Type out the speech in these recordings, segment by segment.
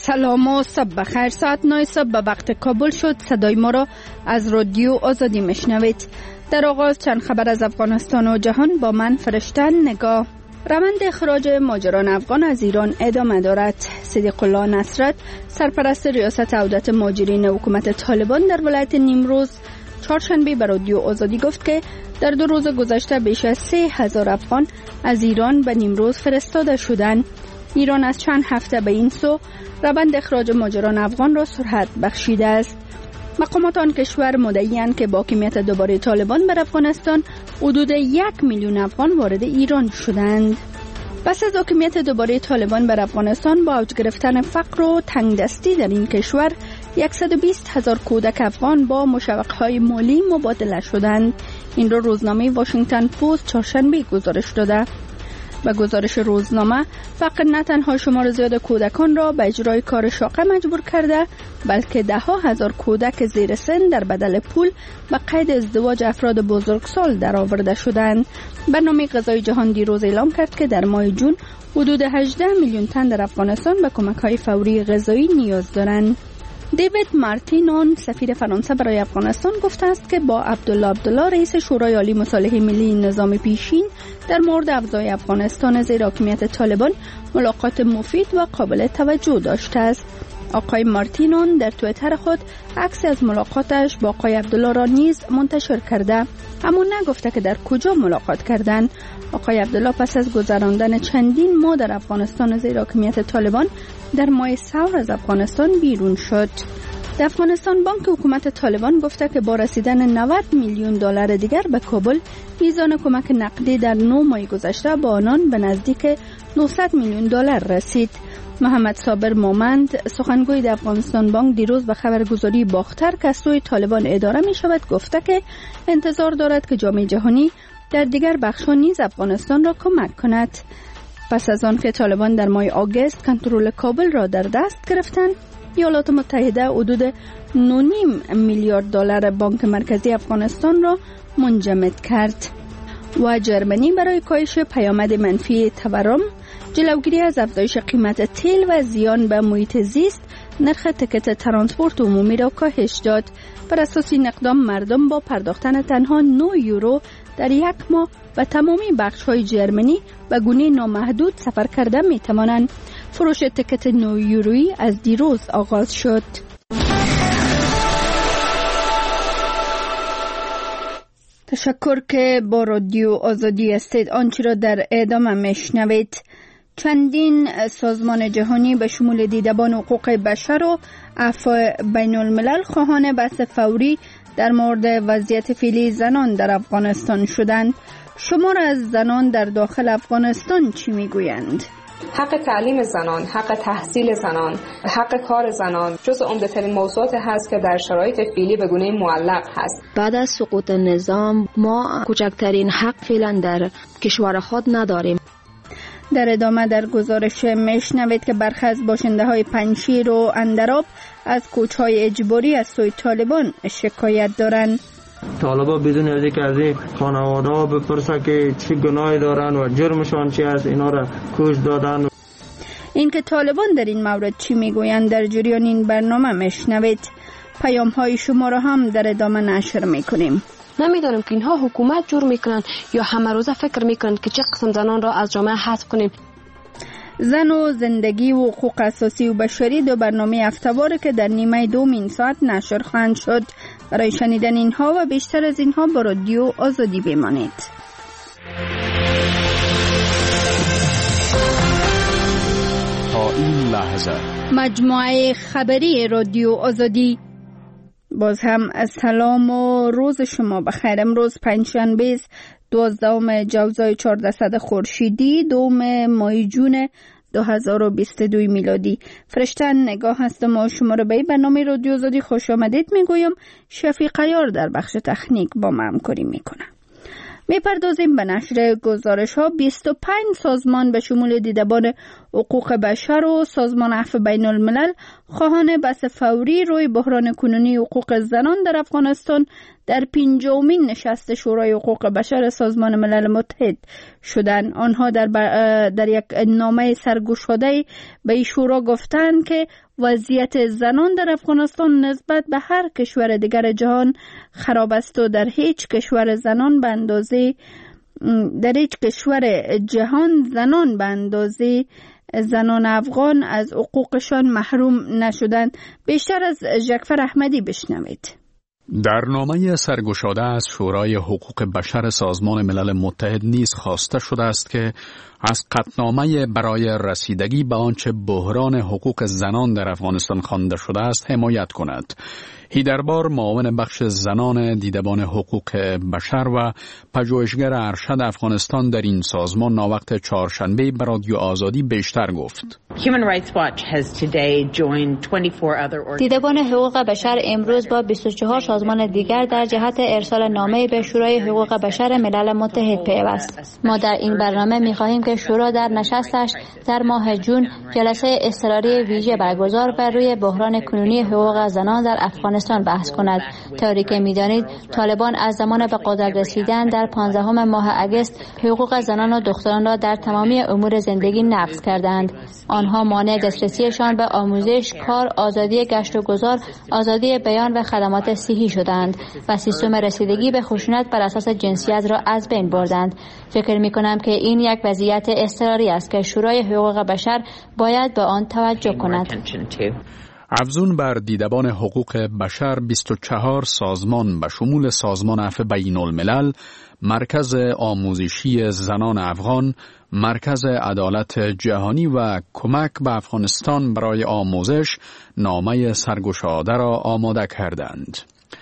سلام و صبح بخیر. ساعت 9 صبح به وقت کابل شد. صدای ما را از رادیو آزادی میشنوید. در آغاز چند خبر از افغانستان و جهان با من فرشته نگاه. روند اخراج مهاجران افغان از ایران ادامه دارد. صدیق الله نصرت، سرپرست ریاست عودت مهاجرین حکومت طالبان در ولایت نیمروز، چهارشنبه به رادیو آزادی گفت که در 2 روز گذشته بیش از 3000 افغان از ایران به نیمروز فرستاده شدند. ایران از چند هفته به این سو روند اخراج مهاجران افغان را سرعت بخشیده است. مقامات آن کشور مدعی‌اند که با حاکمیت دوباره طالبان بر افغانستان حدود 1 میلیون افغان وارد ایران شدند. پس از حاکمیت دوباره طالبان بر افغانستان با اوج گرفتن فقر و تنگدستی در این کشور 120,000 کودک افغان با مشوق‌های مالی مبادله شدند. این را روزنامه واشنگتن پست چهارشنبه گزارش داده. به گزارش روزنامه، فقر نه تنها شمار زیاد کودکان را به اجرای کار شاقه مجبور کرده، بلکه 10,000 کودک زیر سن در بدل پول به قید ازدواج افراد بزرگسال درآورده شدند. برنامه غذای جهان دیروز اعلام کرد که در ماه جون حدود 18 میلیون تن در افغانستان به کمک‌های فوری غذایی نیاز دارند. دیوید مارتینون، سفیر فرانسه برای افغانستان، گفته است که با عبدالله رئیس شورای عالی مصالحه ملی نظام پیشین در مورد افزای افغانستان زیر حاکمیت طالبان ملاقات مفید و قابل توجه داشته است. آقای مارتینون در توییتر خود عکسی از ملاقاتش با آقای عبدالله را نیز منتشر کرده، اما نگفته که در کجا ملاقات کردند. آقای عبدالله پس از گذراندن چندین ماه در افغانستان زیر حاکمیت طالبان در ماه ثور از افغانستان بیرون شد. در افغانستان بانک حکومت طالبان گفته که با رسیدن 90 میلیون دلار دیگر به کابل، میزان کمک نقدی در 9 ماه گذشته با آنان به نزدیک 900 میلیون دلار رسید. محمد صابر مومند، سخنگوی در افغانستان بانک، دیروز به خبرگزاری باختر که از سوی طالبان اداره می شود گفته که انتظار دارد که جامعه جهانی در دیگر بخش‌ها نیز افغانستان را کمک کند. پس از آن که طالبان در ماه آگوست کنترل کابل را در دست گرفتند، ایالات متحده حدود 9.5 میلیارد دلار بانک مرکزی افغانستان را منجمد کرد. و جرمنی برای کاهش پیامد منفی تورم، جلوگیری از افزایش قیمت تیل و زیان به محیط زیست، نرخ تکت ترانسپورت عمومی را کاهش داد. بر اساس این اقدام مردم با پرداختن تنها 9 یورو در یک ماه و تمامی بخش‌های جرمنی به گونه نامحدود سفر کرده می‌توانند. فروش تکت 9 یورویی از دیروز آغاز شد. تشکر که با رادیو آزادی هستید. آنچه را در ادامه میشنوید. چندین سازمان جهانی به شمول دیدبان حقوق بشر و عفو بین الملل خواهان بحث فوری در مورد وضعیت فعلی زنان در افغانستان شدند. شمار از زنان در داخل افغانستان چی میگویند؟ حق تعلیم زنان، حق تحصیل زنان، حق کار زنان جزو عمده‌ترین موضوعات هست که در شرایط فعلی به گونه معلق هست. بعد از سقوط نظام ما کوچکترین حق فعلا در کشور خود نداریم. در ادامه در گزارش میشنوید که برخی از باشنده های پنجشیر و اندراب از کوچهای اجباری از سوی طالبان شکایت دارند. طالبا بدون از اینکه از این خانواده ها بپرسه که چه گناهی دارن و جرمشان چی است، اینا را کوش دادن. این که طالبان در این مورد چی میگویند در جریان این برنامه میشنوید. پیام های شما را هم در ادامه نشر میکنیم. نمیدانم که اینها حکومت جور میکنن یا همه روزه فکر میکنن که چه قسم زنان را از جامعه حذف کنیم. زن و زندگی و حقوق اساسی و بشری، 2 برنامه هفته‌واره که در نیمه دوم این ساعت نشر خواهند شد. برای شنیدن اینها و بیشتر از اینها با رادیو آزادی بمانید. تا این لحظه مجموعه خبری رادیو آزادی. باز هم سلام و روز شما بخیر. امروز پنجشنبه 12 جوزای 1400 خورشیدی، 2 ماه جون 2022 میلادی. فرشته نگاه هستم و شما رو به برنامه رادیو آزادی خوش آمدید میگویم. شفیق عیار در بخش تکنیک با ما همکاری میکنه. میپردازیم به نشر گزارش ها. 25 سازمان به شمول دیدبان حقوق بشر و سازمان عفو بین الملل خواهان بحث فوری روی بحران کنونی حقوق زنان در افغانستان در 50مین نشست شورای حقوق بشر سازمان ملل متحد شدند. آنها در یک نامه سرگشاده به این شورا گفتند که وضعیت زنان در افغانستان نسبت به هر کشور دیگر جهان خراب است و در هیچ کشور زنان به اندازه زنان افغان از حقوقشان محروم نشدند. بیشتر از جعفر احمدی بشنوید. در نامه سرگشاده از شورای حقوق بشر سازمان ملل متحد نیز خواسته شده است که از قطعنامه برای رسیدگی به آنچه بحران حقوق زنان در افغانستان خوانده شده است حمایت کند. هیدربار معاون بخش زنان دیدبان حقوق بشر و پژوهشگر ارشد افغانستان در این سازمان ناوقت چهارشنبه به رادیو آزادی بیشتر گفت. دیدبان حقوق بشر امروز با 24 سازمان دیگر در جهت ارسال نامه به شورای حقوق بشر ملل متحد پیوست. ما در این برنامه می‌خواهیم که شورا در نشستش در ماه جون جلسه اضطراری ویژه برگزار بر روی بحران کنونی حقوق زنان در افغانستان بحث کند. طوری که می‌دانید طالبان از زمان به قدرت رسیدن در 15 ماه اگست حقوق زنان و دختران را در تمامی امور زندگی نقض کردند. آنها مانع دسترسیشان به آموزش، کار، آزادی گشت و گذار، آزادی بیان و خدمات صحی شدند و سیستم رسیدگی به خشونت بر اساس جنسیت را از بین بردند. فکر می‌کنم که این یک وضعیت اضطراری است که شورای حقوق بشر باید به آن توجه کند. افزون بر دیدبان حقوق بشر 24 سازمان به شمول سازمان عفو بین الملل، مرکز آموزشی زنان افغان، مرکز عدالت جهانی و کمک به افغانستان برای آموزش نامه سرگشاده را آماده کردند.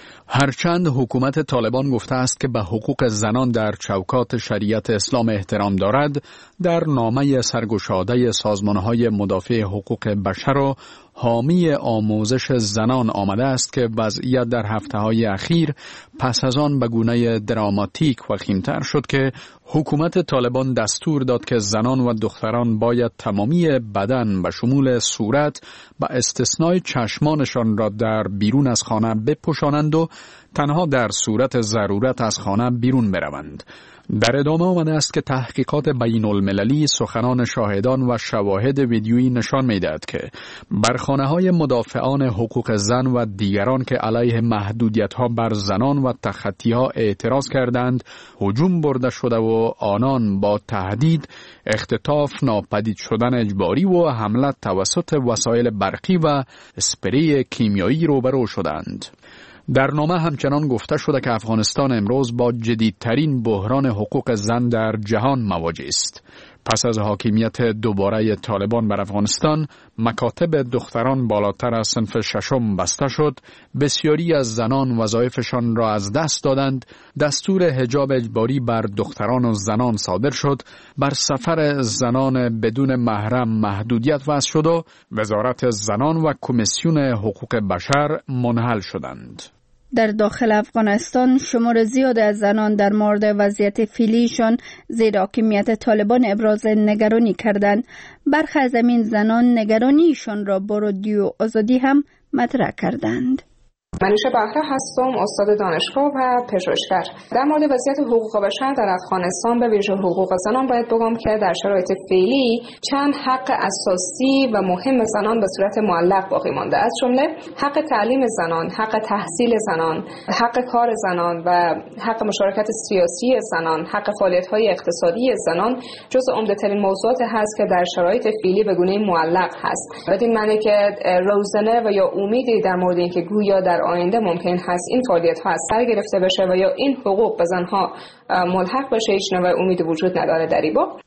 هرچند حکومت طالبان گفته است که به حقوق زنان در چوکات شریعت اسلام احترام دارد، در نامه سرگشاده سازمان‌های مدافع حقوق بشر و حامی آموزش زنان آمده است که وضعیت در هفته‌های اخیر پس از آن به گونه دراماتیک وخیم‌تر شد که حکومت طالبان دستور داد که زنان و دختران باید تمامی بدن به شمول صورت به استثنای چشمانشان را در بیرون از خانه بپوشانند و تنها در صورت ضرورت از خانه بیرون بروند. در ادامه آمده است که تحقیقات بین المللی سخنان شاهدان و شواهد ویدیویی نشان می‌دهد که بر خانه‌های مدافعان حقوق زن و دیگران که علیه محدودیت‌ها بر زنان و تخطی‌ها اعتراض کردند هجوم برده شده و آنان با تهدید، اختطاف، ناپدید شدن اجباری و حمله توسط وسایل برقی و اسپری کیمیایی روبرو شدند. در نامه همچنان گفته شده که افغانستان امروز با جدیدترین بحران حقوق زن در جهان مواجه است. پس از حاکمیت دوباره طالبان بر افغانستان، مکاتب دختران بالاتر از صنف ششم بسته شد، بسیاری از زنان وظایفشان را از دست دادند، دستور حجاب اجباری بر دختران و زنان صادر شد، بر سفر زنان بدون محرم محدودیت وضع شد و وزارت زنان و کمیسیون حقوق بشر منحل شدند. در داخل افغانستان شمار زیاد از زنان در مورد وضعیت فعلیشان زیر حاکمیت طالبان ابراز نگرانی کردند. برخی از این زنان نگرانیشان را با رادیو آزادی هم مطرح کردند. منیشه بهره هستم، استاد دانشگاه و پژوهشگر. در مورد وضعیت حقوق بشر در افغانستان به ویژه حقوق زنان باید بگم که در شرایط فعلی چند حق اساسی و مهم زنان به صورت معلق باقی مانده، از جمله حق تعلیم زنان، حق تحصیل زنان، حق کار زنان و حق مشارکت سیاسی زنان، حق فعالیت‌های اقتصادی زنان جزو عمده‌ترین موضوعات هست که در شرایط فعلی به گونه معلق هست. بدین معنی که روزنه و یا امیدی در مورد اینکه گویا در آینده ممکن هست این فعالیت‌ها از سر گرفته بشه و یا این حقوق به زنها ملحق بشه هیچ نوع امیدی وجود نداره در این باب.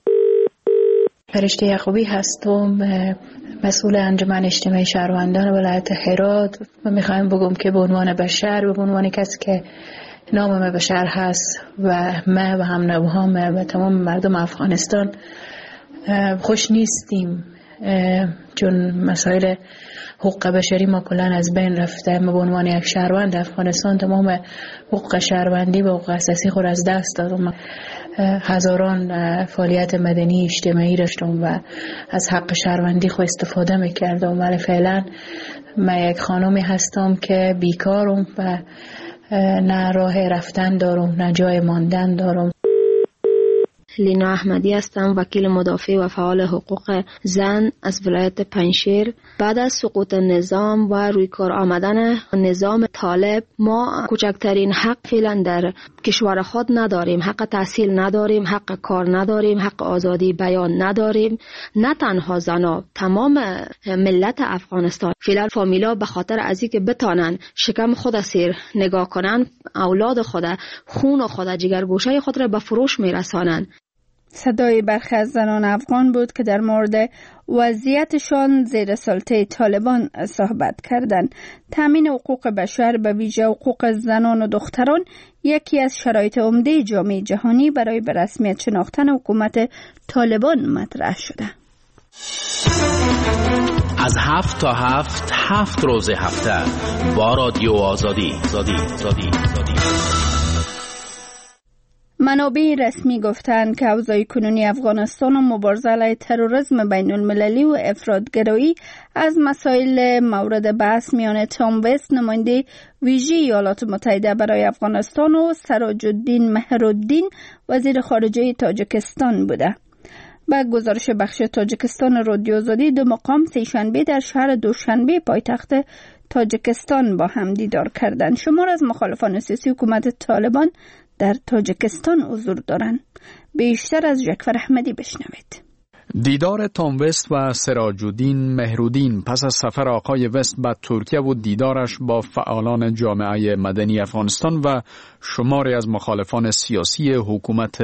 فرشته یعقوبی هستم، مسئول انجمن اجتماعی شهروندان ولایت هرات و میخوایم بگم که به عنوان بشر و به عنوان کسی که نام بشر هست و ما و هم نوهام و تمام مردم افغانستان خوش نیستیم چون مسائل حقوق بشری ما کلان از بین رفته. ما به عنوان یک شهروند افغانستان تمام حقوق شهروندی و حقوق اساسی خود از دست دادم. هزاران فعالیت مدنی اجتماعی داشتم و از حق شهروندی خود استفاده میکردم، ولی فعلا من یک خانمی هستم که بیکارم و نه راه رفتن دارم نه جای ماندن دارم. لینا احمدی هستم، وکیل مدافع و فعال حقوق زن از ولایت پنجشیر. بعد از سقوط نظام و روی کار آمدن نظام طالب ما کوچکترین حق فعلا در کشور خود نداریم. حق تحصیل نداریم، حق کار نداریم، حق آزادی بیان نداریم. نه تنها زنا، تمام ملت افغانستان فعلا فامیلا به خاطر از اینکه بتانن شکم خود سیر نگاه کنن، اولاد خود، خون خود، جگرگوشه خود را به فروش میرسانن. صدای برخی از زنان افغان بود که در مورد وضعیتشان زیر سلطه طالبان صحبت کردند. تامین حقوق بشر به ویژه حقوق زنان و دختران یکی از شرایط عمده جامعه جهانی برای به رسمیت شناختن حکومت طالبان مطرح شده. از 7 تا 7 روز هفته با رادیو آزادی. منابع رسمی گفتند که اوضاع کنونی افغانستان و مبارزه علیه تروریسم بین المللی و افراطگرایی از مسائل مورد بحث میان تام وست نماینده ویژه ایالات متحده برای افغانستان و سراج الدین مهرالدین وزیر خارجه تاجیکستان بوده. با گزارش بخش تاجیکستان رادیو آزادی، دو مقام سه‌شنبه در شهر دوشنبه پایتخت تاجیکستان با هم دیدار کردند. شمار از مخالفان سیاسی حکومت طالبان در تاجیکستان حضور دارند. بیشتر از جعفر احمدی بشنوید. دیدار تام وست و سراج الدین مهرالدین پس از سفر آقای وست به ترکیه و دیدارش با فعالان جامعه مدنی افغانستان و شماری از مخالفان سیاسی حکومت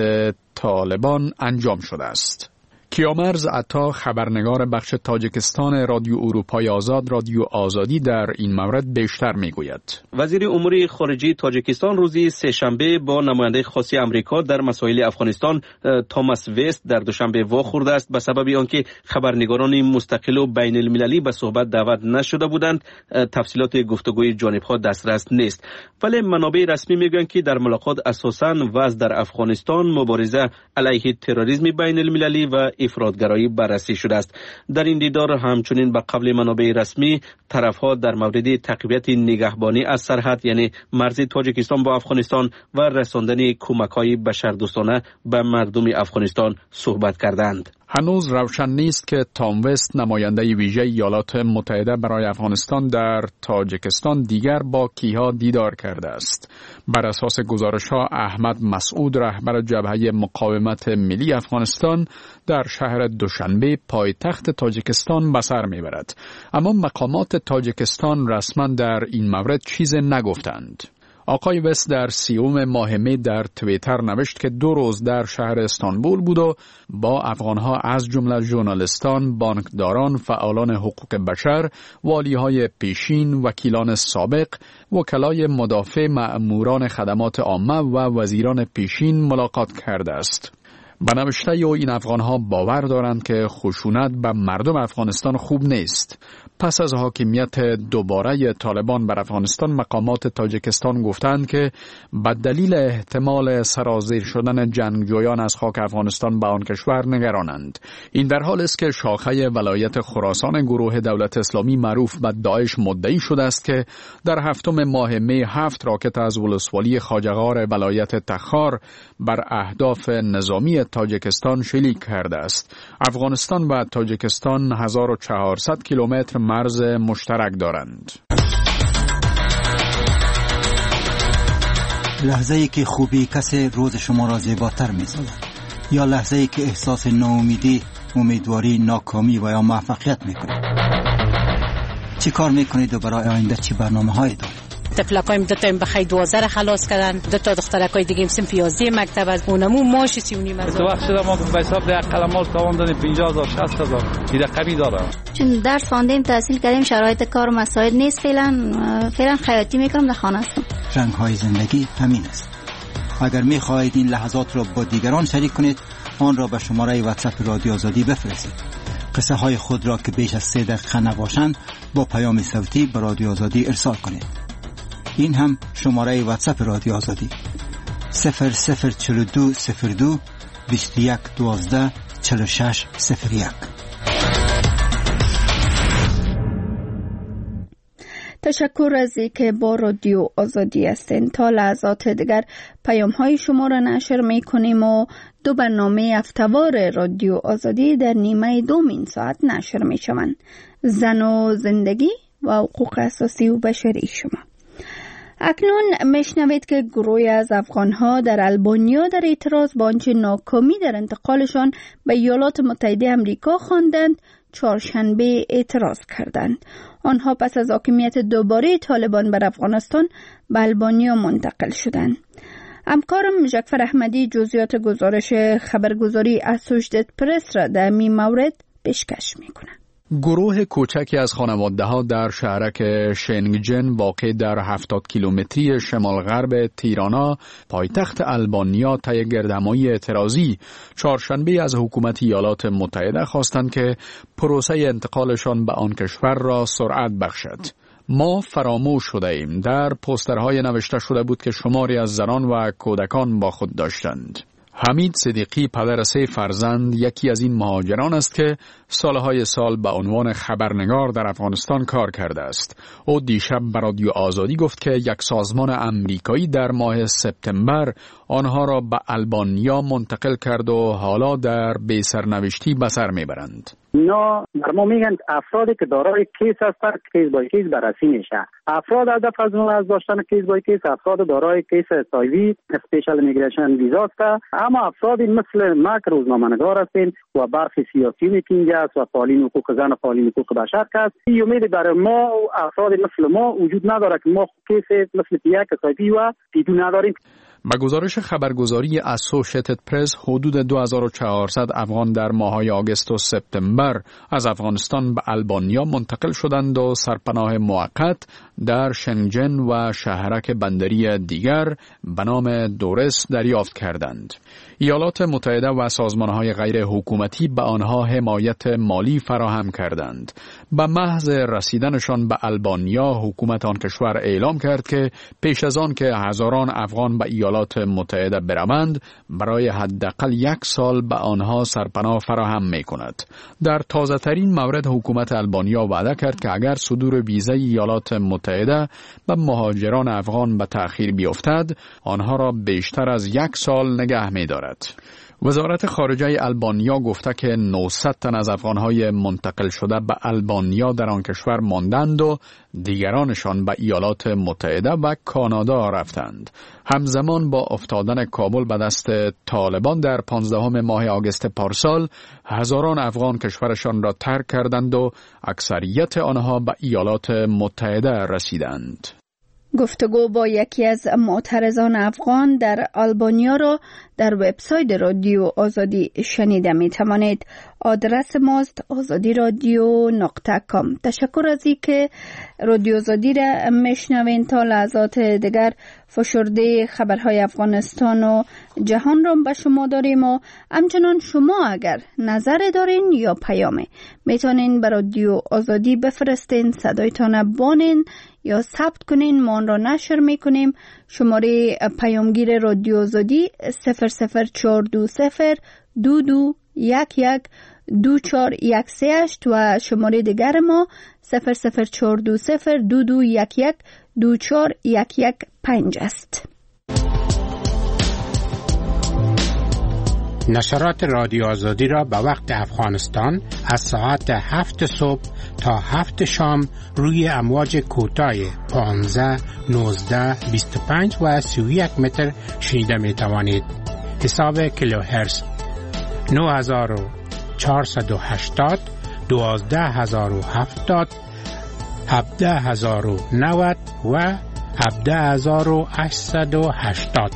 طالبان انجام شده است. کیامرز عطا، خبرنگار بخش تاجیکستان رادیو اروپای آزاد رادیو آزادی، در این مورد بیشتر میگوید. وزیر امور خارجه تاجیکستان روزی سه‌شنبه با نماینده خاص آمریکا در مسائل افغانستان توماس وست در دوشنبه واخورده است. به سبب آنکه خبرنگاران مستقل و بین المللی به صحبت دعوت نشده بودند، تفصیلات گفتگوی جانبها دسترس نیست. ولی منابع رسمی میگویند که در ملاقات اساساً وضع در افغانستان، مبارزه علیه تروریسم بین المللی و افراطگرایی بررسی شده است. در این دیدار همچنین به قول منابع رسمی طرفها در مورد تقویت نگهبانی از سرحد، یعنی مرز تاجیکستان با افغانستان و رساندن کمک‌های بشردوستانه به مردم افغانستان صحبت کردند. هنوز روشن نیست که تام وست نماینده ویژه ایالات متحده برای افغانستان در تاجیکستان دیگر با کیها دیدار کرده است. بر اساس گزارش‌ها احمد مسعود، رهبر جبهه مقاومت ملی افغانستان، در شهر دوشنبه پایتخت تاجیکستان به سر میبرد. اما مقامات تاجیکستان رسما در این مورد چیز نگفتند. آقای وست در 30 ماه می در توییتر نوشت که 2 روز در شهر استانبول بود و با افغانها از جمله ژورنالیستان، بانکداران، فعالان حقوق بشر، والیهای پیشین، وکیلان سابق، وکلای مدافع، مأموران خدمات عامه و وزیران پیشین ملاقات کرده است. به نوشته او این افغانها باور دارند که خشونت به مردم افغانستان خوب نیست. پس از حاکمیت دوباره طالبان بر افغانستان، مقامات تاجیکستان گفتند که به دلیل احتمال سرازیر شدن جنگجویان از خاک افغانستان به آن کشور نگرانند. این در حال است که شاخه ولایت خراسان گروه دولت اسلامی معروف به داعش مدعی شده است که در 7 ماه می 7 راکت از ولسوالی خواجه‌غار ولایت تخار بر اهداف نظامی تاجیکستان شلیک کرده است. افغانستان و تاجیکستان 1400 کیلومتر مرز مشترک دارند. لحظه‌ای که خوبی کسی روز شما را زیباتر می‌سازد، یا لحظه‌ای که احساس ناامیدی، امیدواری، ناکامی و یا موفقیت می‌کنید. چی کار می‌کنید و برای آینده چی برنامه‌هایی دارید؟ تفلکایم 2 تا بخیر 12 خلاص کردن، 2 تا دخترکای دیگه صنف 11 مکتب از اونمو ماش 39 تو وقت شده ما به حساب ده قلمال تاوان دادیم 50000 60000 این رقمی داره. چون درس خواندیم، تحصیل کردیم، شرایط کار مساعد نیست. فعلا خیاطی میکنم، در خانه هستم. رنگ‌های زندگی همین است. اگر می‌خواهید این لحظات را با دیگران شریک کنید، آن را به شماره واتساپ رادیو آزادی بفرستید. قصه های خود را که بیش از 3 دقیقه نباشند با پیام صوتی به رادیو آزادی ارسال کنید. این هم شماره واتساپ رادیو آزادی 004202 2112 4601. تشکر از اینکه با رادیو آزادی هستین. تا لحظات دیگر پیام های شما را نشر می کنیم و 2 برنامه هفته‌وار رادیو آزادی در نیمه دومین ساعت نشر می شوند. زن و زندگی و حقوق اساسی و بشری شما. اکنون میشنوید که گروهی از افغان‌ها در آلبانیا در اعتراض با آنچه ناکامی در انتقالشان به ایالات متحده آمریکا خواندند چهارشنبه اعتراض کردند. آنها پس از حاکمیت دوباره طالبان بر افغانستان به آلبانیا منتقل شدند. همکارم جعفر احمدی جزئیات گزارش خبرگزاری اسوشیتد پرس را در این مورد پیشکش می‌کند. گروه کوچکی از خانواده‌ها در شهرک شنگجن واقع در 70 کیلومتری شمال غرب تیرانا پایتخت آلبانیا طی گردهمایی اعتراضی چهارشنبه از حکومت ایالات متحده خواستند که پروسه انتقالشان به آن کشور را سرعت بخشد. ما فراموش شده ایم در پوسترهای نوشته شده بود که شماری از زنان و کودکان با خود داشتند. حمید صدیقی پدر 3 فرزند یکی از این مهاجران است که سالهای سال به عنوان خبرنگار در افغانستان کار کرده است. او دیشب به رادیو آزادی گفت که یک سازمان امریکایی در ماه سپتامبر آنها را به آلبانیا منتقل کرد و حالا در بی‌سرنوشتی به سر میبرند. اینا بر ما میگن افرادی که دارای کیس هستند کیس بای کیس بررسی میشه. افراد هدف از داشتن کیس بای کیس افراد دارای کیس سایوی اسپیشال ایمیگریشن ویزا است. اما افرادی مثل ما که روزنامه‌نگار هستیم و برخی سیاسیونی که اینجا است و فعالین حقوق زن و فعالین حقوق بشر است، این امید برای ما افراد مثل ما وجود نداره که ما کیس مثل یک سایوی و دیدو نداریم. به گزارش خبرگزاری اسوشیتد پرس حدود 2400 افغان در ماه‌های آگوست و سپتامبر از افغانستان به آلبانیا منتقل شدند و سرپناه موقت در شنگجن و شهرک بندری دیگر به نام دورس دریافت کردند. ایالات متحده و سازمان‌های غیر حکومتی به آنها حمایت مالی فراهم کردند. به محض رسیدنشان به آلبانیا حکومت آن کشور اعلام کرد که پیش از آن که هزاران افغان به ایالات متحده بروند برای حداقل 1 سال به آنها سرپناه فراهم می‌کند. در تازه‌ترین مورد حکومت آلبانیا وعده کرد که اگر صدور ویزای ایالات متحده به مهاجران افغان به تأخیر بیفتد آنها را بیشتر از 1 سال نگه می‌دارد. وزارت خارجه آلبانیا گفته که 900 تن از افغانهای منتقل شده به آلبانیا در آن کشور ماندند و دیگرانشان به ایالات متحده و کانادا رفتند. همزمان با افتادن کابل به دست طالبان در 15 ماه آگوست پارسال هزاران افغان کشورشان را ترک کردند و اکثریت آنها به ایالات متحده رسیدند. گفتگو با یکی از معترضان افغان در آلبانیا را در وبسایت رادیو آزادی شنیده می توانید. آدرس ماست azadi.radio.com. تشکر از اینکه رادیو آزادی را میشنوین. تا لحظات دیگر فشرده خبرهای افغانستان و جهان را به شما داریم و همچنان شما اگر نظر دارین یا پیامه میتونین به رادیو آزادی بفرستین، صدایتان بانین یا ثبت کنین، ما آن را نشر میکنیم. شماره پیامگیر رادیو آزادی 00420 2211 2438 و شماره دیگر ما 00420 2211 2415 است. نشرات رادیو آزادی را به وقت افغانستان از ساعت 7 صبح تا 7 شام روی امواج کوتاه 15 19 25 و 31 متر شنیده می توانید. حساب کیلوهرتز 9480 12070 17090 و 17880.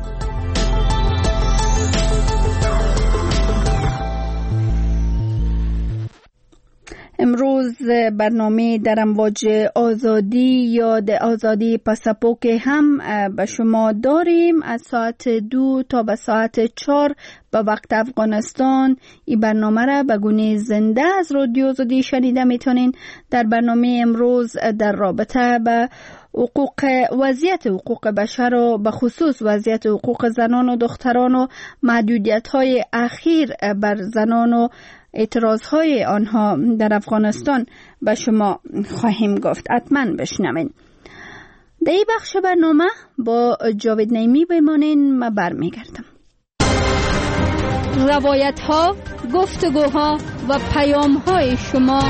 امروز برنامه در امواج آزادی یاد آزادی پاساپوک هم به شما داریم. از ساعت 2 تا به ساعت 4 به وقت افغانستان. این برنامه را به گونه زنده از رادیو آزادی شنیده میتونین. در برنامه امروز در رابطه به وضعیت حقوق بشر و به خصوص وضعیت حقوق زنان و دختران و محدودیت‌های اخیر بر زنان و اعتراض‌های آنها در افغانستان به شما خواهیم گفت. حتما بشنوین. در این بخش برنامه با جاوید نعیمی بمانین. من برمیگردم. روایت‌ها، گفتگوها و پیام‌های شما.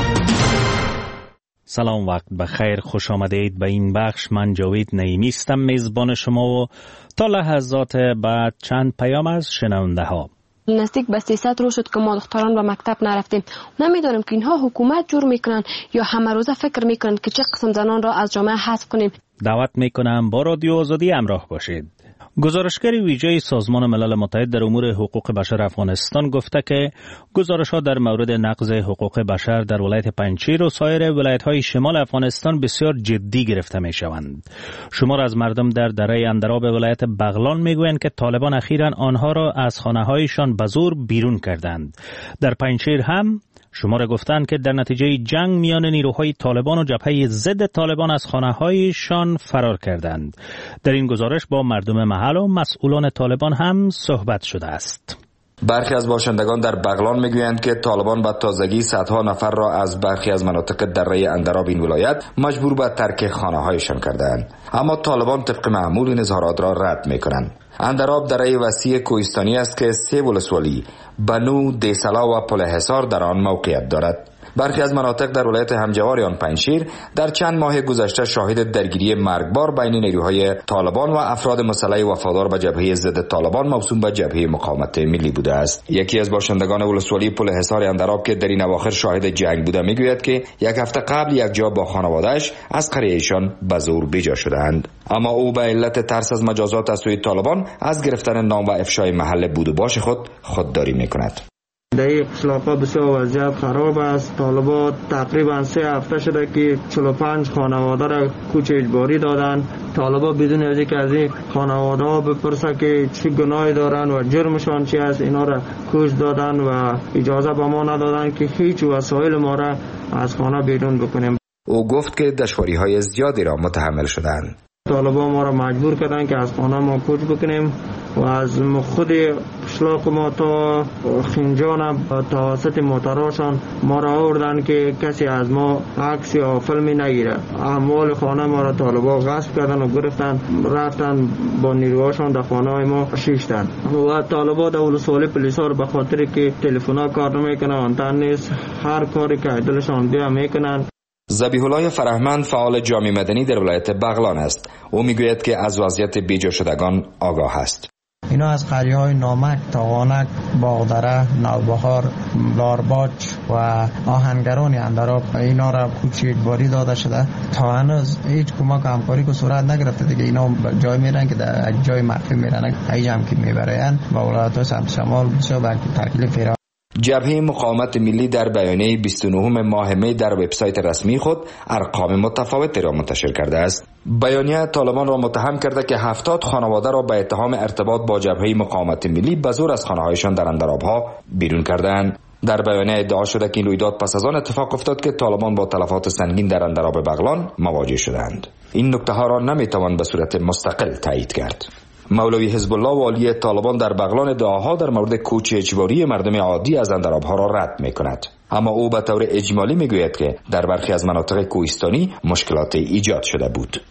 سلام، وقت بخیر، خوش آمدید به این بخش. من جاوید نعیمی هستم، میزبان شما و تا لحظات بعد چند پیام از شنونده ها. نزدیک به 300 روز شد که ما دختران به مکتب نرفتیم. نمیدونم که اینها حکومت جور میکنن یا همه روزه فکر میکنن که چه قسم زنان را از جامعه حذف کنیم. دعوت میکنم با رادیو آزادی همراه باشید. گزارشگر ویژه سازمان ملل متحد در امور حقوق بشر افغانستان گفته که گزارش‌ها در مورد نقض حقوق بشر در ولایت پنجشیر و سایر ولایت‌های شمال افغانستان بسیار جدی گرفته می‌شوند. شمار از مردم در دره اندراب ولایت بغلان میگویند که طالبان اخیراً آنها را از خانه‌هایشان به زور بیرون کردند. در پنجشیر هم شمار گفتند که در نتیجه جنگ میان نیروهای طالبان و جبهه ضد طالبان از خانه‌هایشان فرار کردند. در این گزارش با مردم محل و مسئولان طالبان هم صحبت شده است. برخی از باشندگان در بغلان میگویند که طالبان به تازگی صدها نفر را از برخی از مناطق دره اندراب این ولایت مجبور به ترک خانه‌هایشان کردند، اما طالبان طبق معمول این اظهارات را رد میکنند. اندراب دره وسیع کوهستانی است که 3 ولسوالی بنو، دیسلا و پل حصار در آن موقعیت دارد. برخی از مناطق در ولایت همجوار آن پنجشیر در چند ماه گذشته شاهد درگیری مرگبار بین نیروهای طالبان و افراد مسلح وفادار به جبهه ضد طالبان موسوم به جبهه مقاومت ملی بوده است. یکی از باشندگان ولسوالی پل حصار اندراب که در این اواخر شاهد جنگ بوده میگوید که یک هفته قبل یک جا با خانواده‌اش از قریه‌شان به زور بیجا شدند، اما او به علت ترس از مجازات از سوی طالبان از گرفتن نام و افشای محل بود و باش خودداری میکند. در این قشلاق‌ها بسیار وضعیت خراب است. طالبان تقریبا 3 هفته شده که 45 خانواده را کوچ اجباری دادند. طالبان بدون از اینکه از این خانواده ها بپرسه که چه گناهی دارند و جرمشان چی است، اینا را کوچ دادند و اجازه به ما ندادند که هیچ وسایل ما را از خانه بیرون بکنیم. او گفت که دشواری‌های زیادی را متحمل شدند. طالبان ما را مجبور کردند که از خانه ما کوچ بکنیم و از خود قشلاق ما تا خنجان توسط موتراشان ما را آوردن که کسی از ما عکس یا فیلمی نگیره. اموال خانه ما را طالبان غصب کردن و گرفتن، رفتن با نیروهاشان در خانه ما شیشتن و طالبان در ولسوالی پلیسار به خاطر که تلفن‌ها کار نمیکنه، آنتن نیست، هر کاری که دلشان بیا میکنن. ذبیح الله فرهمند فعال جامعه مدنی در ولایت بغلان است. او میگوید که از وضعیت بیجا شدگان آگاه است. اینا از قریه‌های نامک، تاوانک، باغدره، نوبهار، لارباج و آهنگران اندراب اینا را کوچ اجباری داده شده. تا هنوز هیچ کمک همکاری که صورت نگرفته دیگه. اینا جای میرن که در جای مخفی میرن، ایجا هم که میبرن و ولایت سمت شمال بسیار بر تکلیف ایران. جبهه مقاومت ملی در بیانیه 29 ماه می در وبسایت رسمی خود ارقام متفاوتی را منتشر کرده است. بیانیه طالبان را متهم کرده که 70 خانواده را به اتهام ارتباط با جبهه مقاومت ملی به زور از خانه‌هایشان در اندراب‌ها بیرون کردند. در بیانیه ادعا شده که این رویداد پس از آن اتفاق افتاد که طالبان با تلفات سنگین در اندراب بغلان مواجه شدند. این نکته ها را نمیتوان به صورت مستقل تایید کرد. مولوی حزب الله والی طالبان در بغلان ادعاها در مورد کوچ اجباری مردم عادی از اندراب‌ها را رد می‌کند، اما او به طور اجمالی میگوید که در برخی از مناطق کوهستانی مشکلات ایجاد شده بود.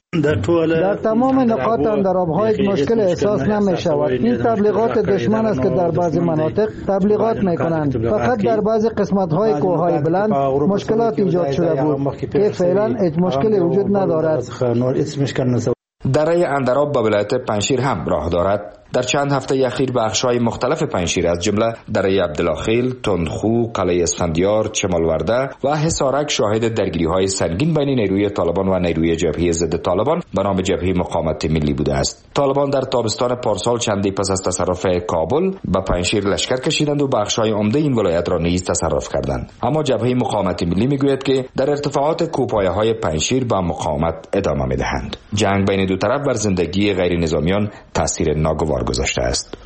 در تمام نقاط اندراب‌های مشکل احساس نمی‌شود. این تبلیغات دشمن است که در بعضی مناطق تبلیغات می‌کنند. فقط در بعضی قسمت‌های کوههای بلند مشکلات ایجاد شده بود که فعلا هیچ مشکلی وجود ندارد. دره اندراب به ولایت پنجشیر هم راه دارد. در چند هفته اخیر بخش‌های مختلف پنجشیر از جمله دره عبدالخیل، تندخو، قلعه اسفندیار، چمالورده و حصارک شاهد درگیری‌های سنگین بین نیروی طالبان و نیروی جبهه ضد طالبان به نام جبهه مقاومت ملی بوده است. طالبان در تابستان پارسال چندی پس از تصرف کابل به پنجشیر لشکر کشیدند و بخش‌های عمده این ولایت را نیز تصرف کردند. اما جبهه مقاومت ملی میگوید که در ارتفاعات کوهپایه‌های پنجشیر به مقاومت ادامه می‌دهند. جنگ بین دو طرف بر زندگی غیر نظامیان تاثیر ناگوار گذاشته است.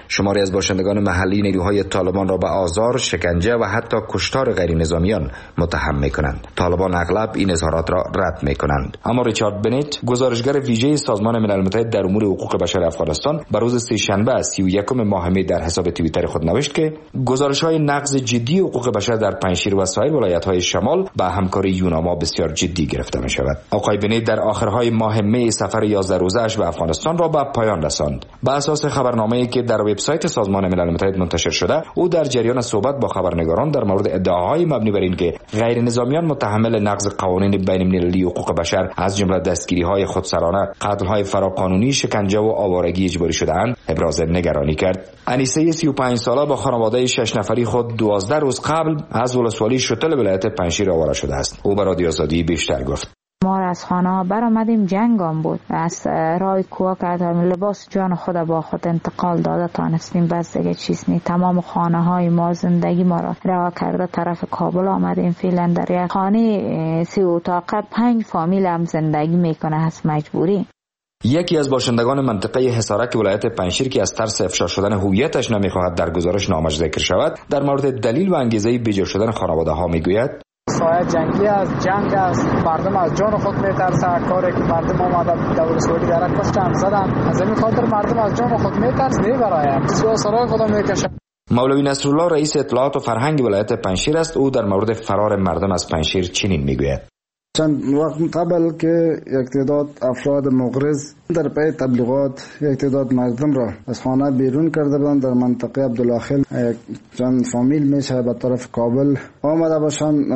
شماری از باشندگان محلی نیروهای طالبان را به آزار، شکنجه و حتی کشتار غیر نظامیان متهم می‌کنند. طالبان اغلب این اظهارات را رد می‌کنند. اما ریچارد بنت، گزارشگر ویژه سازمان ملل متحد در امور حقوق بشر افغانستان، به روز سه‌شنبه 31 ماه می در حساب توییتر خود نوشت که گزارش‌های نقض جدی حقوق بشر در پنجشیر و سایر ولایت‌های شمال با همکاری یوناما بسیار جدی گرفته می‌شود. آقای بنت در آخرهای ماه می سفر 11 روزه‌اش به افغانستان را به پایان رساند. بر اساس خبرنامه‌ای که در وبسایت سازمان ملل متحد منتشر شده، او در جریان صحبت با خبرنگاران در مورد ادعاهای مبنی بر اینکه غیر نظامیان متحمل نقض قوانین بین‌المللی حقوق بشر از جمله دستگیری‌های خودسرانه، قتل‌های فراقانونی، شکنجه و آوارگی اجباری شده‌اند، ابراز نگرانی کرد. انیسه 35 ساله با خانواده 6 نفری خود 12 روز قبل از ولسوالی شتل ولایت پنجشیر آواره شده است. او به رادیو آزادی بیشتر گفت: ما از خانه ها برآمدیم، جنگ هم بود. از راه کوه کردیم، لباس جان خود با خود انتقال داده تانستیم، بس دیگه چیز نی. تمام خانه های ما، زندگی ما را رها کرده طرف کابل آمدیم. فعلا در یک خانه 30 اتاقه 5 فامیل هم زندگی میکنه، هست مجبوری. یکی از باشندگان منطقه حصارک ولایت پنجشیر که از ترس افشا شدن هویتش نمیخواهد در گزارش نامش ذکر شود، در مورد دلیل و انگیزه بیجا شدن خانواده ها میگوید: سایه جنگی است، جنگ است، مردم از جان خود میترسند. کاری که مردم آمده دولت‌سواری درک کشتن زدن، از این خاطر مردم از جان خود میترسند، میبرایم سواسرای خود میکشند. مولوی نصرالله رئیس اطلاعات و فرهنگ ولایت پنجشیر است. او در مورد فرار مردم از پنجشیر چنین میگوید: چند وقت قبل که یک تعداد افراد مغرض در پی تبلیغات یک تعداد مردم را از خانه بیرون کرده بودند. در منطقه عبدالله چند فامیل میشه به طرف کابل آمده باشند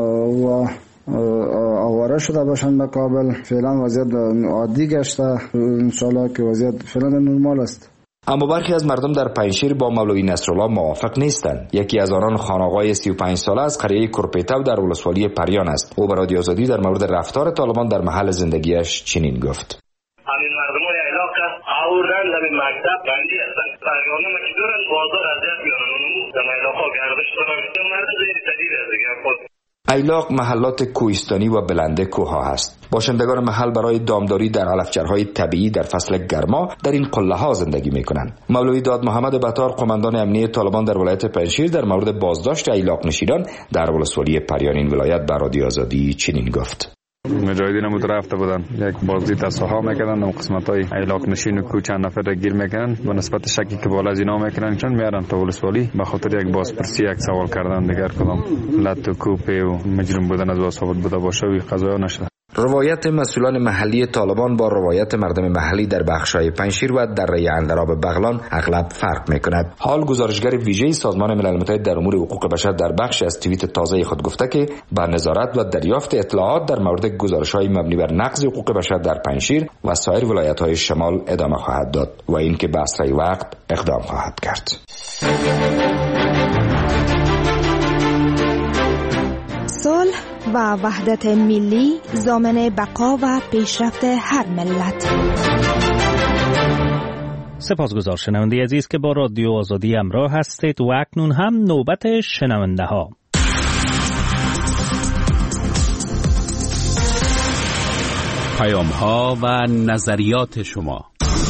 و آواره شده باشند به کابل. فعلا وضعیت عادی گشته، انشالله که وضعیت فعلا نرمال است. اما برخی از مردم در پنجشیر با مولوی نصرالله موافق نیستند. یکی از آنان خانقاه 35 ساله از قریه کرپیتو در ولسوالی پریان است. او به رادیو آزادی در مورد رفتار طالبان در محل زندگیش چنین گفت: همین مردمای علاقه آوردن در مکتب بندی هستند. پریانه ما که دارن بازار اذیت میکنن، اونمو در علاقه گردش دارن. مرد زیر تدیر است دیگه. خود ایلاق محلات کوهستانی و بلنده کوه است. باشندگان محل برای دامداری در علفچرهای طبیعی در فصل گرما در این قله ها زندگی می کنند. مولوی داد محمد بطار، قماندان امنیه طالبان در ولایت پنجشیر، در مورد بازداشت ایلاق نشینان در ولسوالی پریان این ولایت به رادیو آزادی چنین گفت: مجاهدین بود رفته بودن، یک بازدید از ساحا میکردن، و قسمت‌های ایلاق نشین و کو چند نفر را گیر میکنن. به نسبت شکی که بالا از اینا میکنن چون میارن تا ولسوالی به خاطر یک بازپرسی، یک سوال کردن دیگر کدام لط و کوپه و مجرم بودن از ثابت بوده باشه و قضایا نشده. روایت مسئولان محلی طالبان با روایت مردم محلی در بخش‌های پنجشیر و دره اندراب بغلان اغلب فرق می‌کند. حال گزارشگر ویژه سازمان ملل متحد در امور حقوق بشر در بخش از توییت تازه خود گفته که با نظارت و دریافت اطلاعات در مورد گزارش‌های مبنی بر نقض حقوق بشر در پنجشیر و سایر ولایت‌های شمال ادامه خواهد داد و اینکه به اسرع وقت اقدام خواهد کرد. صلح و وحدت ملی ضامن بقا و پیشرفت هر ملت. سپاسگزار شنونده عزیز که با رادیو آزادی همراه هستید و اکنون هم نوبت شنونده ها. پیام ها و نظریات شما.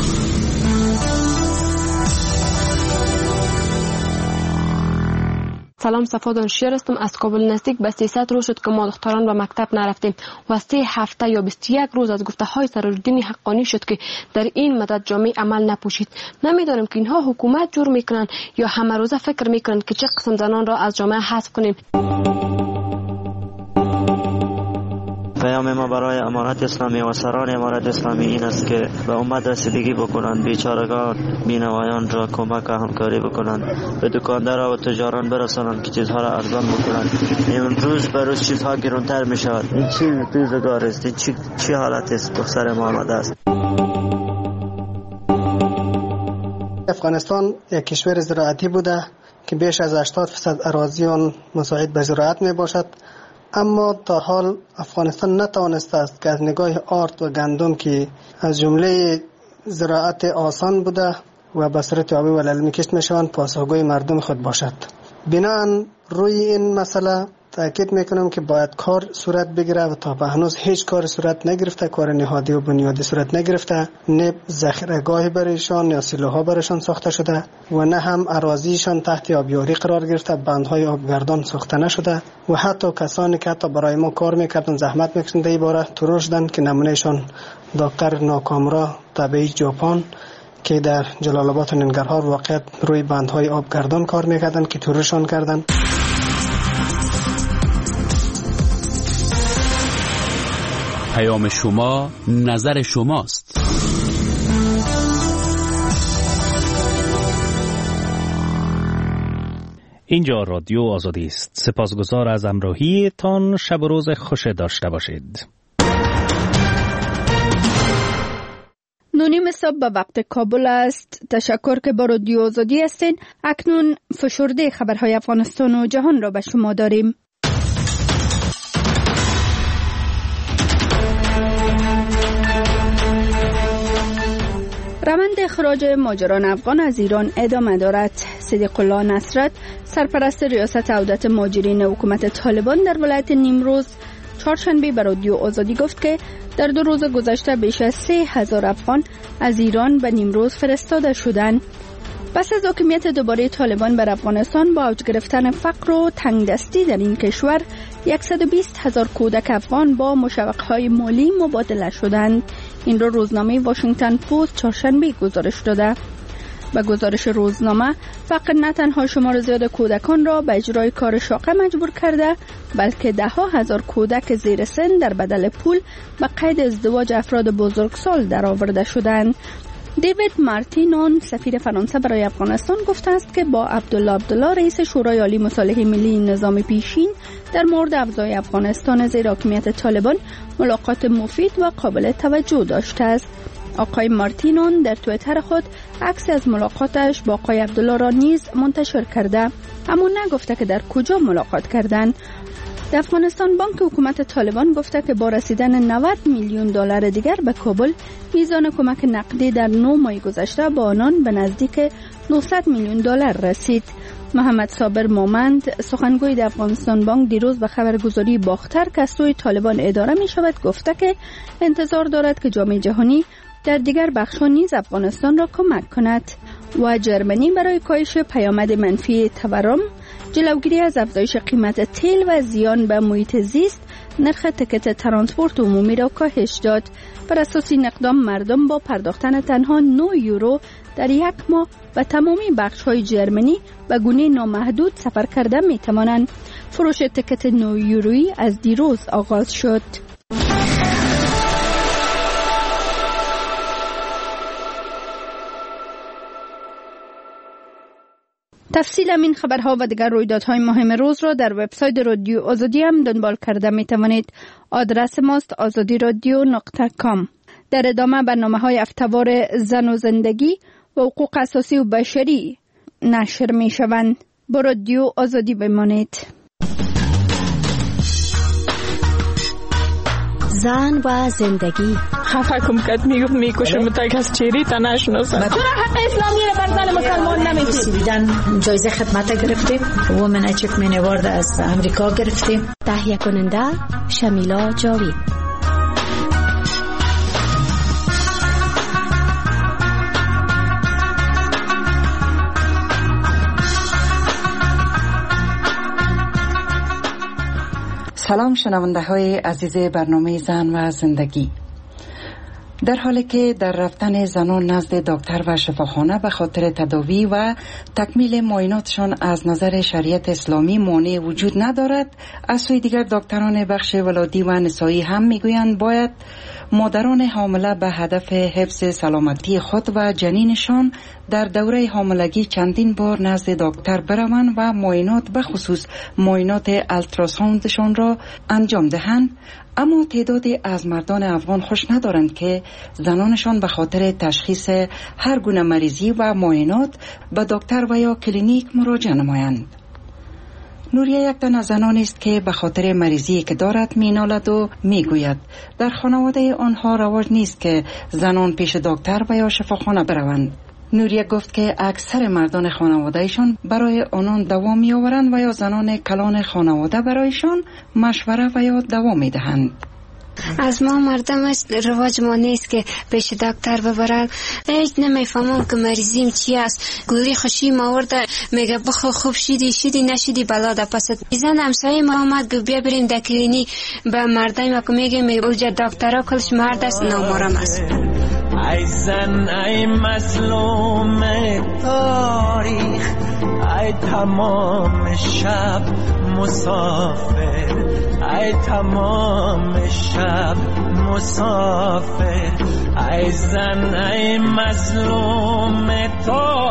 سلام، صفا دانشیار هستم. از کابل نزدیک به 300 روز شد که ما دختران به مکتب نرفتیم و 3 هفته یا 21 روز از گفته های سراج‌الدین حقانی شد که در این مدت جامعه عمل نپوشید. نمیدانم که اینها حکومت جور میکنن یا همه روزه فکر میکنن که چه قسم زنان را از جامعه حذف کنیم. پیام ما برای امارت اسلامی و سران امارت اسلامی این است که به امت رسیدگی بکنند، بیچارگان بینوایان را کمک و همکاری بکنند، به دکاندارا و تجاران برسانند که چیزها را ارزان بکنند. امروز به روز چیزها گرانتر می شود. این چی روزگار است؟ این چی حالت است؟ دختر ما آمده است. افغانستان یک کشور زراعتی بوده که بیش از 80% اراضی آن مساعد به زراعت می باشد، اما تا حال افغانستان نتوانسته است که از نگاه آرد و گندم که از جمله زراعت آسان بوده و به صورت آبی و للمی کشت می شوند پاسخگوی مردم خود باشد. بناهن روی این مسئله تاکید میکنم که باید کار صورت بگیره و تا به هنوز هیچ کار صورت نگرفته، کار نهادی و بنیادی صورت نگرفته، نه ذخیره‌گاهی برایشان یا سیلوها برایشان ساخته شده و نه هم اراضیشان تحت آبیاری قرار گرفته، بندهای آبگردان ساخته نشده و حتی کسانی که حتی برای ما کار میکردن زحمت میکشیدن در این باره ترور شدن که نمونهشان دکتر ناکامرا طبیعی ژاپن که در جلال آباد و ننگرهار واقعیت روی بندهای آبگردان کار میکردن که ترورشان کردن. پیام شما، نظر شماست. اینجا رادیو آزادی است. سپاسگزار از همراهیتان. شب و روز خوش داشته باشید. 9:30 صبح به وقت کابل است. تشکر که با رادیو آزادی هستین. اکنون فشرده خبرهای افغانستان و جهان را به شما داریم. روند اخراج مهاجران افغان از ایران ادامه دارد. صدیق الله نصرت، سرپرست ریاست عودت مهاجرین حکومت طالبان در ولایت نیمروز، چهارشنبه به رادیو آزادی گفت که در 2 روز گذشته بیش از 3,000 افغان از ایران به نیمروز فرستاده شدند. پس از حاکمیت دوباره طالبان بر افغانستان با اوج گرفتن فقر و تنگدستی در این کشور، 120,000 کودک افغان با مشوق‌های مالی مبادله شدند. این را روزنامه واشنگتن پست چهارشنبه گزارش داده. به گزارش روزنامه، فقر نه تنها شمار زیاد کودکان را به اجرای کار شاقه مجبور کرده، بلکه 10,000 کودک زیر سن در بدل پول به قید ازدواج افراد بزرگسال درآورده شدند. دیوید مارتینون، سفیر فرانسه برای افغانستان، گفته است که با عبدالله رئیس شورای عالی مصالحه ملی نظام پیشین در مورد افزای افغانستان زیر حاکمیت طالبان ملاقات مفید و قابل توجه داشته است. آقای مارتینون در توییتر خود عکسی از ملاقاتش با آقای عبدالله را نیز منتشر کرده، اما نگفته که در کجا ملاقات کردند. در افغانستان بانک حکومت طالبان گفته که با رسیدن 90 میلیون دلار دیگر به کابل، میزان کمک نقدی در 9 ماه گذشته با آنان به نزدیک 900 میلیون دلار رسید. محمد صابر مومند، سخنگوی در افغانستان بانک، دیروز به خبرگزاری باختر که از سوی طالبان اداره می شود گفته که انتظار دارد که جامعه جهانی در دیگر بخش‌ها نیز افغانستان را کمک کند. و جرمنی برای کاهش پیامد منفی تورم، جلوگیری از افزایش قیمت تیل و زیان به محیط زیست، نرخ تکت ترانسپورت عمومی را کاهش داد. بر اساس این اقدام مردم با پرداختن تنها 9 یورو در یک ماه به تمامی بخش‌های جرمنی به گونه نامحدود سفر کردن می‌توانند. فروش تکت 9 یورویی از دیروز آغاز شد. تفصیل این خبرها و دیگر رویدادهای مهم روز را در وبسایت رادیو آزادی هم دنبال کرده می توانید. آدرس ماست azadiradyo.com. در ادامه برنامه‌های هفته‌وار زن و زندگی و حقوق اساسی و بشری نشر می شوند. با رادیو آزادی بمانید. زن و زندگی. خفه کم کت میکشم تا که از چیری تا نشناسم. چرا حق اسلامی را بر زن مسلمان نمیدی؟ دیدن جایزه خدمت گرفتیم. وومن اچیومنت اوارد از امریکا گرفتیم. تهیه کننده شمیلا جاوید. سلام شنونده های عزیز برنامه زن و زندگی. در حالی که در رفتن زنان نزد دکتر و شفاخانه به خاطر تداوی و تکمیل معایناتشان از نظر شریعت اسلامی مانع وجود ندارد، از سوی دیگر دکتران بخش ولادی و نسایی هم میگویند باید مادران حامله به هدف حفظ سلامتی خود و جنینشان در دوره حاملگی چندین بار نزد دکتر بروند و معاینات به خصوص معاینات التراساوندشان را انجام دهند. اما تعدادی از مردان افغان خوش ندارند که زنانشان به خاطر تشخیص هر گونه مریضی و معاینات به دکتر و یا کلینیک مراجعه نمایند. نوریه یک تن از زنانی است که به خاطر مریضی که دارد مینالد و میگوید در خانواده آنها رواج نیست که زنان پیش دکتر و یا شفاخانه بروند. نوریه گفت که اکثر مردان خانوادهشان برای آنان دوا می آورند و یا زنان کلان خانواده برایشان مشوره و یا دوا می دهند. از ما مردمش رواج ما نیست که پیش دکتر ببرن. هیچ نمیفهمم که مریضیم چی است. گولی خوشی ما ورده میگه بخو خوب شدی نشدی بلا ده پست. زن همسایه ما آمد گفت بیا بریم در کلینیک به مردم که میگه اونجا دکترها کلش مرد است نامرم است. ای زن ای مظلوم تاریخ، ای تمام شب مسافر، ای تمام شب مسافر، ای زن ای مظلوم تاریخ.